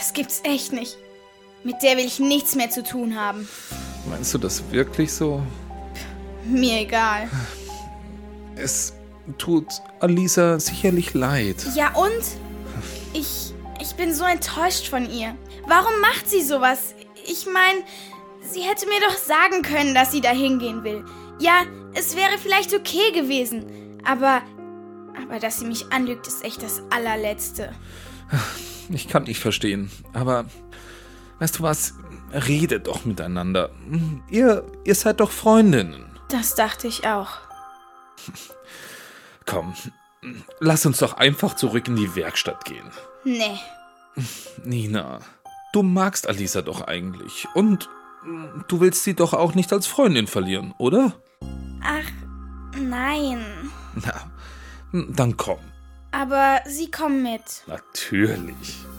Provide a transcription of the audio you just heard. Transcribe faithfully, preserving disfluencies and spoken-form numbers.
Das gibt's echt nicht. Mit der will ich nichts mehr zu tun haben. Meinst du das wirklich so? Mir egal. Es tut Alisa sicherlich leid. Ja und? Ich, ich bin so enttäuscht von ihr. Warum macht sie sowas? Ich meine, sie hätte mir doch sagen können, dass sie da hingehen will. Ja, es wäre vielleicht okay gewesen. Aber, aber dass sie mich anlügt, ist echt das allerletzte. Ich kann dich verstehen, aber weißt du was? Redet doch miteinander. Ihr, ihr seid doch Freundinnen. Das dachte ich auch. Komm, lass uns doch einfach zurück in die Werkstatt gehen. Nee. Nina, du magst Alisa doch eigentlich. Und du willst sie doch auch nicht als Freundin verlieren, oder? Ach, nein. Na, dann komm. Aber sie kommen mit. Natürlich.